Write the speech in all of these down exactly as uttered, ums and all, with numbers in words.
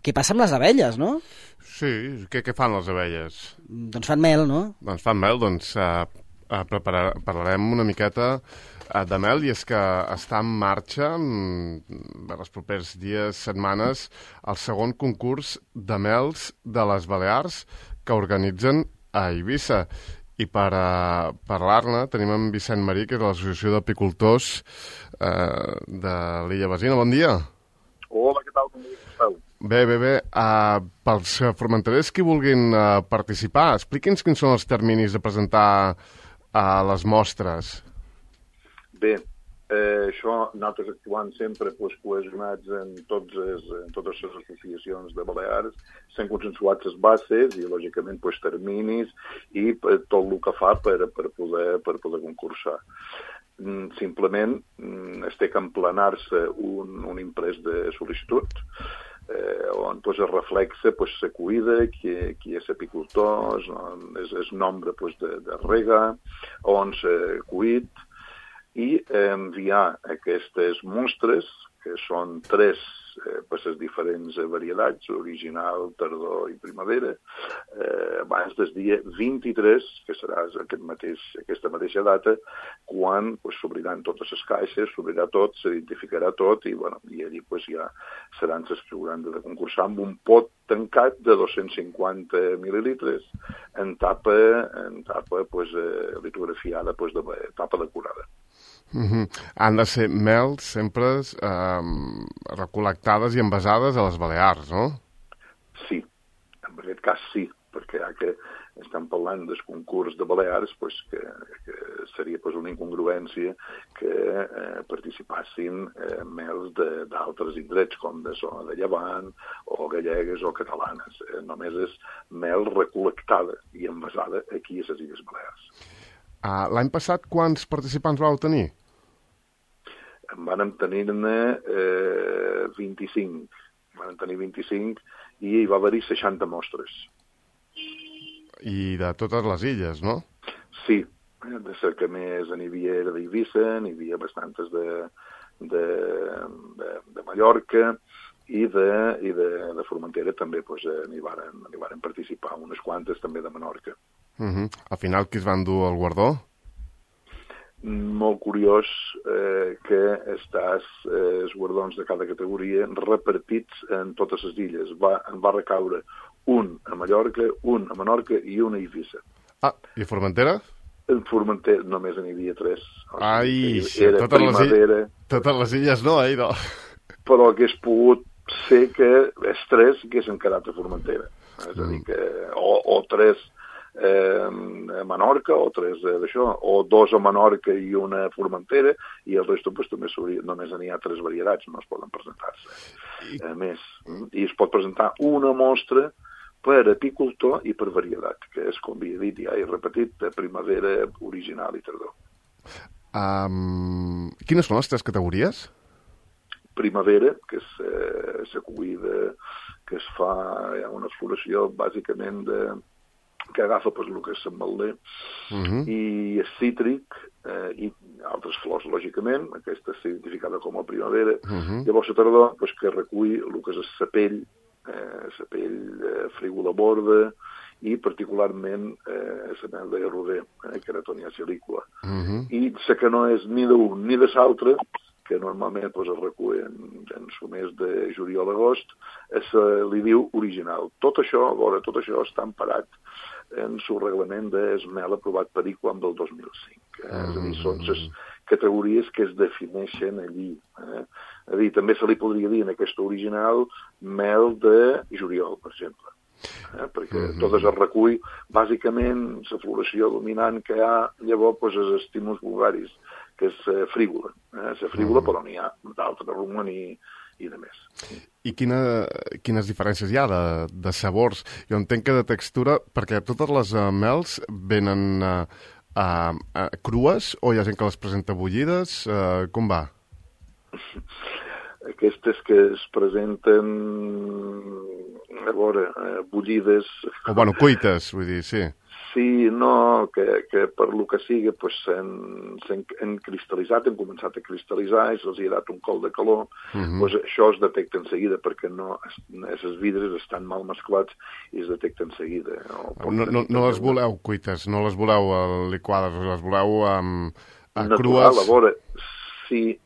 què passa amb les abelles, no? Sí, què, què fan les abelles? Doncs fan mel, no? Doncs fan mel, doncs uh, uh, preparar, parlarem una miqueta uh, de mel, i és que està en marxa mm, en els propers dies, setmanes, el segon concurs de mels de les Balears que organitzen a Eivissa. I per uh, parlar-ne tenim en Vicent Marí, que és de l'Associació d'Apicultors uh, de l'Illa Basina. Bon dia. Hola, què tal? Com esteu? Bé, bé, bé. Uh, pels formenterers que vulguin uh, participar, expliqui'ns quins són els terminis de presentar uh, les mostres. Bé, eh, això nosaltres actuant sempre pues, cohesionats en, tots es, en totes les associacions de Balears, s'han consensuat les bases i, lògicament, pues, terminis i eh, tot el que fa per, per, poder, per poder concursar. Simplement es té que emplenar-se un, un imprès de sol·licitud eh, on pues, es reflexa pues, la cuida, qui, qui és apicultor, és el nombre pues, de, de rega, on s'ha cuit, i eh, enviar aquestes mostres, que són tres eh, per les diferents variedats, original, tardor i primavera, eh, abans del dia vint-i-tres, que serà aquest mateix, aquesta mateixa data, quan pues, s'obriran totes les caixes, s'obrirà tot, s'identificarà tot, i, bueno, i allí pues, ja seran les que hauran de concursar amb un pot tancat de dos-cents cinquanta mil·lilitres en tapa, en tapa pues, eh, litografiada, pues, de tapa decorada. Mm-hmm. Han de ser mels sempre eh, recol·lectades i envasades a les Balears, no? Sí, en aquest cas sí, perquè ja que estem parlant del concurs de Balears, pues, que, que seria pues, una incongruència que eh, participassin eh, mels d'altres indrets, com de zona de Llevant, o gallegues o catalanes. Eh, només és mel recol·lectada i envasada aquí a les Illes Balears. Uh, L'any passat, quants participants vau tenir? En van tenir-ne eh, vint-i-cinc. Van tenir vint-i-cinc i hi va haver-hi seixanta mostres. I de totes les illes, no? Sí, de ser que més n'hi havia era d'Eivissa, n'hi havia bastantes de, de, de, de Mallorca, i de, i de, de Formentera també pues, n'hi varen, n'hi varen participar, unes quantes també de Menorca. Uh-huh. Al final, qui es van dur el guardó? Molt curiós eh, que estàs eh, els guardons de cada categoria repartits en totes les illes. Va, en va recaure un a Mallorca, un a Menorca i un a Eivissa. Ah, i a Formentera? En Formentera només n'hi havia tres. O sigui, Ai, era totes, primavera, les illes, totes les illes no, eh? No. Però hagués pogut ser que els tres haguessin quedat a Formentera. És a dir, que, o, o tres eh, a Menorca, o tres eh, d'això, o dos a Menorca i una a Formentera, i el resto pues, també només n'hi ha tres varietats, no es poden presentar-se. I... A més, i es pot presentar una mostra per apicultor i per varietat, que és, com havia dit, ja he repetit, de primavera, original i tardor. Um, quines són les tres categories? Primavera, que és eh, la cuida que es fa, hi ha una floració bàsicament de, que agafa pues, el que és l'Ametller, uh-huh. i el cítric, eh, i altres flors, lògicament, aquesta és identificada com a primavera, uh-huh. Llavors la tardor, pues, que recull el que és la pell, eh, la pell eh, frígola borda, i particularment eh, la mel de roder, eh, Keratonia silicula. Uh-huh. I la que no és ni d'un ni de l'altre, que normalment pues, es recull en, en el mes de juliol a agost, es, li diu original. Tot això, a veure, tot això està emparat en el reglament d'esmel aprovat per I C U A M del dos mil cinc. Eh? Mm. És a dir, són les categories que es defineixen allí. Eh? És a dir, també se li podria dir en aquesta original mel de juliol, per exemple. Eh? Perquè mm-hmm. tot es recull, bàsicament, la floració dominant que hi ha, llavors, pues, els estímuls vulgaris, que és uh, frígola. Eh? La frígola, mm. però n'hi ha d'altra ruma ni, i de més. I quina, quines diferències hi ha de, de sabors? Jo entenc que de textura, perquè totes les uh, mels venen uh, uh, uh, crues, o hi ha gent que les presenta bullides? Uh, com va? Aquestes que es presenten, a veure, uh, bullides... O, bueno, cuites, vull dir, sí. sí, no, que, que per lo que sigui pues, s'han cristal·litzat, han començat a cristal·litzar i se'ls ha dat un col de calor, uh -huh. pues això es detecta en seguida perquè no, aquests vidres estan mal mesclats i es detecta en seguida. No, no, no, no les voleu cuites, no les voleu liquades, les voleu um, natural, crues? A veure, si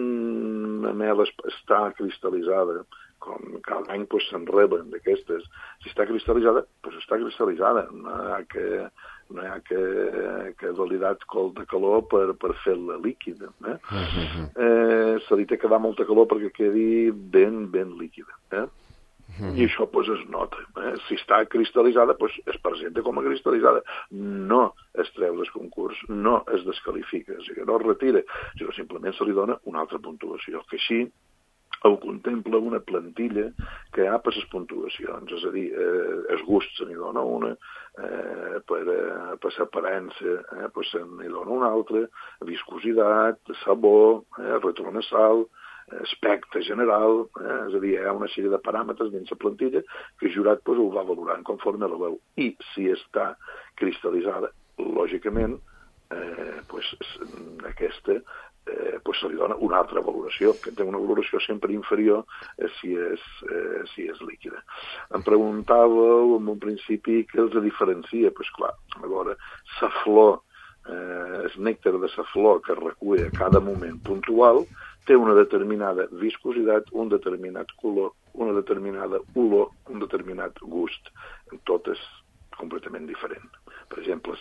una mel està cristal·litzada, com cada any pues, se'n reben d'aquestes, si està cristal·litzada, doncs està cristal·litzada. No hi ha que, no hi ha que, que validar col de calor per, per fer-la líquida. Eh? Uh-huh. eh, se li té que dar molta calor perquè quedi ben, ben líquida. Eh? Uh-huh. I això pues, es nota. Eh? Si està cristal·litzada, pues, es presenta com a cristal·litzada. No es treu del concurs, no es descalifica, o sigui, no es retira, sinó simplement se li dona una altra puntuació, que així ho contempla una plantilla que hi ha per les puntuacions, és a dir, eh, el gust se n'hi dona una, eh, per, eh, per l'aparença eh, pues se n'hi dona una altra, viscositat, sabor, eh, retronasal, aspecte general, eh, és a dir, hi ha una sèrie de paràmetres dins la plantilla que el jurat pues, ho va valorant conforme la veu. I si està cristal·litzada, lògicament, eh, pues, aquesta Eh, pues se li dona una altra valoració, que té una valoració sempre inferior eh, si, és, eh, si és líquida. Em preguntàveu en un principi què els diferencia. Doncs pues, clar, a veure, la flor, eh, el nèctar de la flor que recull a cada moment puntual té una determinada viscositat, un determinat color, una determinada olor, un determinat gust. Tot és completament diferent. Per exemple,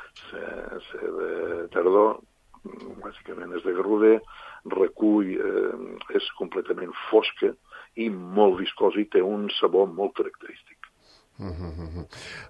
la de tardor, bàsicament és de garroder, recull, eh, és completament fosca i molt viscosa i té un sabor molt característic. Uh -huh.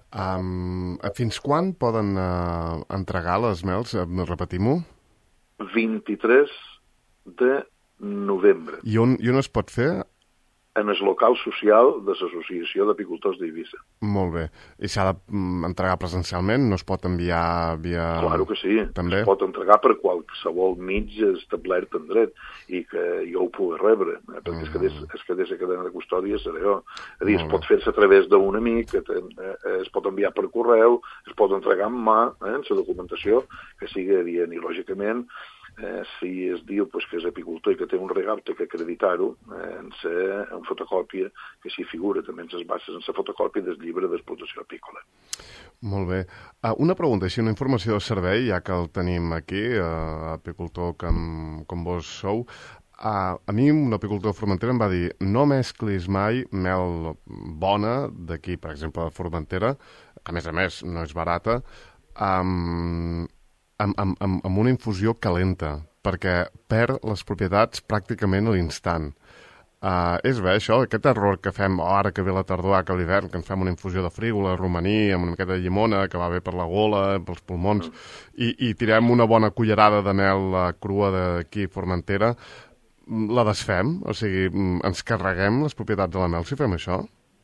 um, fins quan poden uh, entregar les mels? Repetim-ho? vint-i-tres de novembre. I on, i on es pot fer? En el local social de l'Associació d'Apicultors d'Eivissa. Molt bé. I s'ha d'entregar presencialment? No es pot enviar via... Claro que sí. També? Es pot entregar per qualsevol mig establert en dret i que jo ho pugui rebre, eh? perquè uh -huh. es quedés, es quedés a cadena de custòdia seré jo. És a dir, es pot fer-se a través d'un amic, que ten, eh, es pot enviar per correu, es pot entregar en mà, eh, en la documentació, que sigui adient. I, lògicament, Eh, si es diu pues, que és apicultor i que té un regal, té que acreditar-ho eh, en, ser, en fotocòpia, que s'hi figura també en les bases, en la fotocòpia del llibre d'explotació apícola. Molt bé. Uh, una pregunta, així, una informació de servei, ja que el tenim aquí, uh, apicultor com, com vos sou. Uh, a mi un apicultor de Formentera em va dir no mesclis mai mel bona d'aquí, per exemple, de Formentera, que a més a més no és barata, amb... Um, Amb, amb, amb una infusió calenta, perquè perd les propietats pràcticament a l'instant. Uh, és bé, això, aquest error que fem oh, ara que ve la tardor, que a l'hivern, que ens fem una infusió de frígola, romaní, amb una miqueta de llimona, que va bé per la gola, pels pulmons, mm. i, i tirem una bona cullerada de mel uh, crua d'aquí a Formentera, la desfem? O sigui, ens carreguem les propietats de la mel si fem això?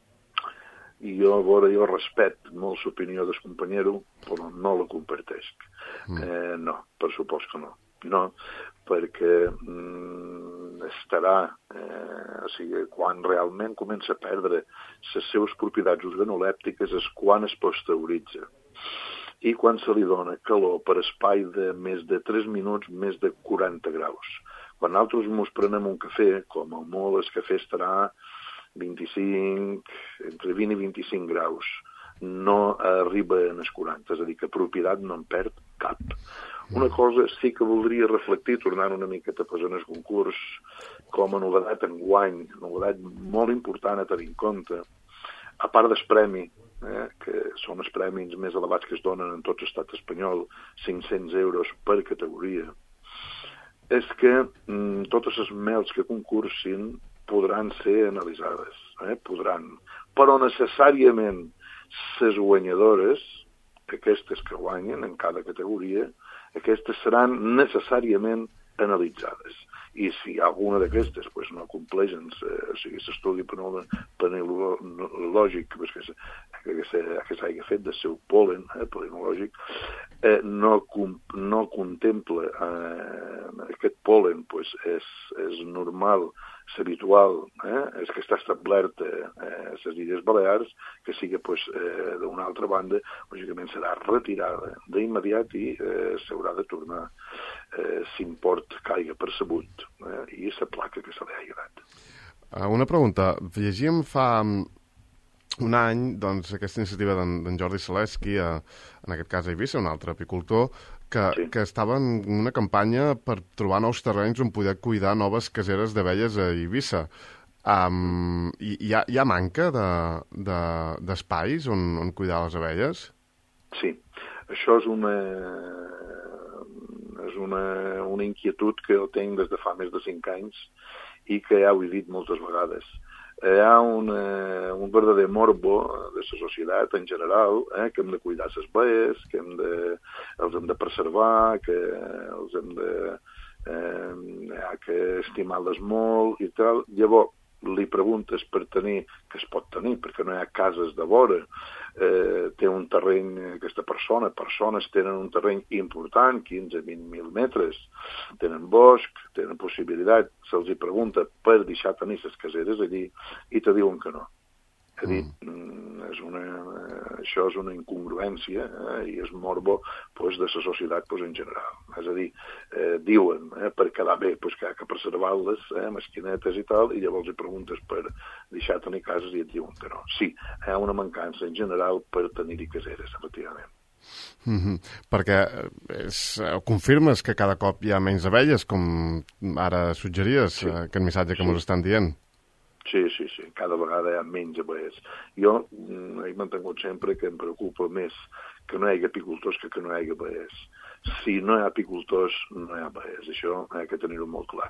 I jo, a veure, jo respecto molt l'opinió del companyero, però no la comparteix. Mm. Eh, no, per supost que no. No, perquè mm, estarà, eh, o sigui, quan realment comença a perdre les seves propietats organolèptiques és quan es pasteuritza. I quan se li dona calor per espai de més de tres minuts, més de quaranta graus. Quan nosaltres ens prenem un cafè, com a molt el cafè estarà vint-i-cinc, entre vint i vint-i-cinc graus, no arriba en els quaranta, és a dir, que propietat no en perd cap. Una cosa sí que voldria reflectir, tornant una miqueta pues, en el concurs, com a novedat enguany, novedat molt important a tenir en compte, a part del premi, eh, que són els premis més elevats que es donen en tot l'estat espanyol, cinc-cents euros per categoria, és que mm, totes les mels que concursin podran ser analitzades, eh? podran, però necessàriament les guanyadores, aquestes que guanyen en cada categoria, aquestes seran necessàriament analitzades. I si alguna d'aquestes pues, no compleix en o sigui, l'estudi penilològic que, que s'hagi fet del seu polen eh, penilològic, eh, no, no contempla eh, aquest polen, pues, és, és normal, és habitual, eh, és que està establert eh, a les Illes Balears, que sigui pues, eh, d'una altra banda, lògicament serà retirada d'immediat i eh, s'haurà de tornar eh, s'import caiga percebut eh, i la placa que se li ha agradat. Una pregunta. Llegíem fa un any doncs, aquesta iniciativa d'en Jordi Saleski, a, en aquest cas a Eivissa, un altre apicultor, que, sí. que estava en una campanya per trobar nous terrenys on poder cuidar noves caseres d'abelles a Eivissa. Um, hi, hi, ha, hi ha manca d'espais de, de, on, on cuidar les abelles? Sí, això és una, és una, una inquietud que jo tinc des de fa més de cinc anys i que ja ho he dit moltes vegades. Hi ha una, un verdader morbo de la societat en general, eh, que hem de cuidar les baies, que hem de, els hem de preservar, que els hem de eh, ha que estimar-les molt i tal. Llavors, li preguntes per tenir, que es pot tenir, perquè no hi ha cases de vora, eh, té un terreny, aquesta persona, persones tenen un terreny important, quinze a vint mil metres, tenen bosc, tenen possibilitat, se'ls hi pregunta per deixar tenir les caseres allí i te diuen que no. És a dir, és una, això és una incongruència eh, i és morbo pues, de la societat pues, en general. És a dir, eh, diuen eh, per quedar bé pues, que hi ha que preservar-les, eh, mesquinetes i tal, i llavors hi preguntes per deixar tenir cases i et diuen que no. Sí, hi ha una mancança en general per tenir-hi caseres, efectivament. Mm-hmm. Perquè és, confirmes que cada cop hi ha menys abelles, com ara suggeries, sí. eh, aquest missatge que sí. Ens estan dient? Sí, sí, sí, cada vegada hi ha menys abelles. Jo he mantingut sempre que em preocupa més que no hi hagi apicultors que que no hi hagi abelles. Si no hi ha apicultors, no hi ha abelles. Això ha de tenir-ho molt clar.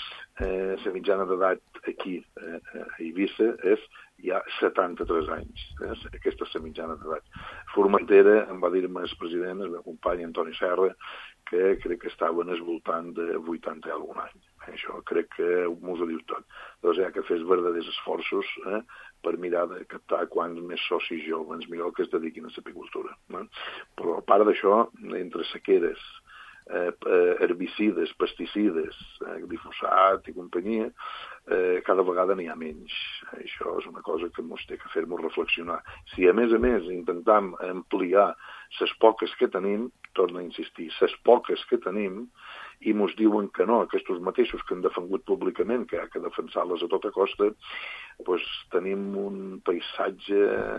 Eh, la mitjana d'edat aquí eh, a Eivissa és ja setanta-tres anys. Eh? Aquesta és la mitjana d'edat. Formentera em va dir-me el president, el meu company Antoni Serra, que crec que estaven al voltant de vuitanta i algun any. Això crec que m'ho diu tot. Llavors hi ha que fer verdaders esforços eh, per mirar de captar quants més socis joves millor que es dediquin a l'apicultura. Eh? Però a part d'això, entre sequeres, eh, herbicides, pesticides, eh, glifosat i companyia, eh, cada vegada n'hi ha menys. Això és una cosa que ens té que fer-nos reflexionar. Si a més a més intentam ampliar les poques que tenim, torno a insistir, les poques que tenim, i ens diuen que no, aquests mateixos que han defengut públicament, que hi ha que defensar-les a tota costa, doncs tenim un paisatge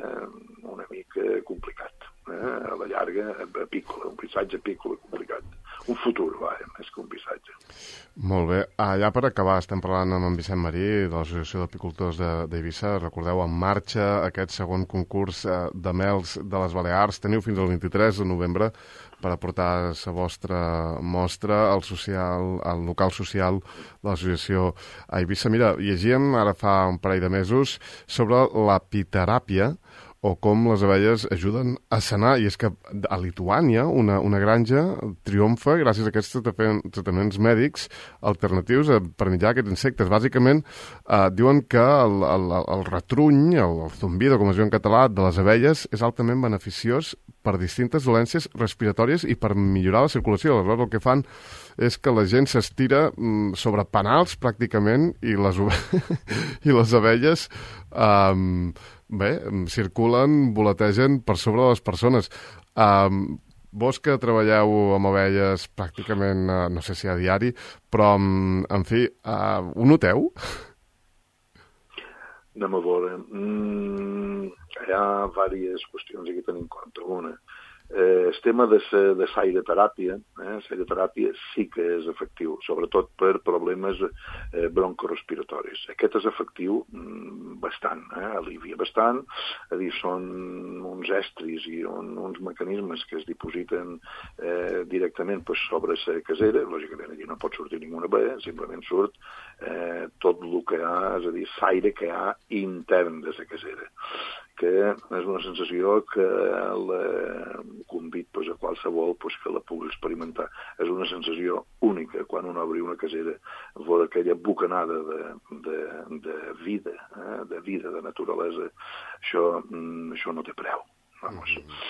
una mica complicat, eh? A la llarga, apícola, un paisatge apícola complicat. Un futur, va, més que un paisatge. Molt bé. Ah, ja per acabar, estem parlant amb en Vicent Marí, de l'Associació d'Apicultors d'Eivissa. Recordeu, en marxa aquest segon concurs de mels de les Balears. Teniu fins al vint-i-tres de novembre per aportar la vostra mostra al, social, al local social de l'associació a Eivissa. Mira, llegíem ara fa un parell de mesos sobre l'apiteràpia, o com les abelles ajuden a sanar. I és que a Lituània una, una granja triomfa gràcies a aquests tractaments mèdics alternatius per mitjà d'aquests insectes. Bàsicament, eh, diuen que el, el, el retruny, el, el zumbido, com es diu en català, de les abelles és altament beneficiós per distintes dolències respiratòries i per millorar la circulació. Aleshores, el que fan és que la gent s'estira sobre penals, pràcticament, i les, i les abelles eh, bé, circulen, voletegen per sobre de les persones. Um, vos que treballeu amb abelles pràcticament, uh, no sé si a diari, però, um, en fi, uh, ho noteu? Anem a veure. Mm, hi ha diverses qüestions aquí a tenir en compte. Una, eh, el tema de la sairoteràpia, eh, sairoteràpia sí que és efectiu, sobretot per problemes eh, broncorespiratoris. Aquest és efectiu mm, bastant, eh, alivia bastant, és a dir, són uns estris i un, uns mecanismes que es dipositen eh, directament pues, sobre la casera. Lògicament allí no pot sortir ninguna abella, simplement surt eh, tot el que hi ha, és a dir, l'aire que hi ha intern de la casera, que és una sensació que la convit pues, a qualsevol pues, que la pugui experimentar. És una sensació única quan un obri una casera, veure aquella bocanada de, de, de vida, eh, de vida, de naturalesa. Això, això no té preu. Vamos.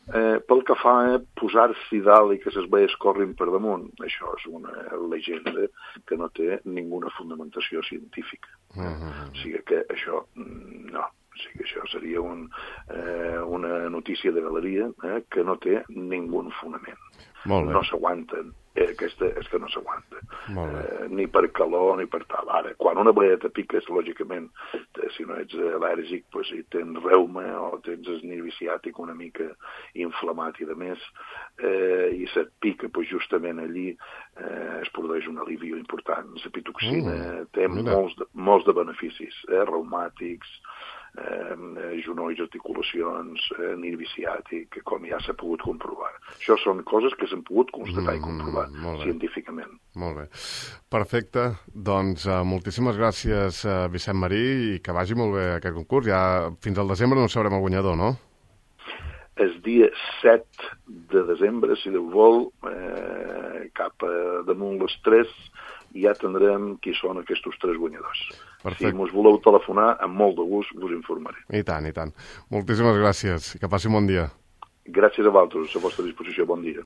Eh, pel que fa a posar-s'hi dalt i que les veies corrin per damunt, això és una llegenda que no té ninguna fundamentació científica. Eh? Uh-huh. O sigui que això, no. O sigui que això seria un, eh, una notícia de galeria eh, que no té ningú fonament. No s'aguanten. Eh, aquesta és que no s'aguanta. Eh, ni per calor ni per tal. Ara, quan una veia te piques, lògicament, te, si no ets al·lèrgic, pues, si tens reuma o tens el nervi ciàtic una mica inflamat i de més, eh, i se't pica, pues, justament allí eh, es produeix un alivi important. La pitoxina mm, té molts de, molts de beneficis, eh, reumàtics, Eh, genolls, articulacions, eh, nervi ciàtic, com ja s'ha pogut comprovar. Això són coses que s'han pogut constatar mm, i comprovar mm, científicament. Molt bé. Perfecte. Doncs uh, moltíssimes gràcies, uh, Vicent Marí, i que vagi molt bé aquest concurs. Ja fins al desembre no sabrem el guanyador, no? El dia set de desembre, si Déu vol, eh, cap a damunt les tres, ja tindrem qui són aquests tres guanyadors. Perfecte. Si mos voleu telefonar, amb molt de gust vos informaré. I tant, i tant. Moltíssimes gràcies i que passi un bon dia. Gràcies a vosaltres, a la vostra disposició. Bon dia.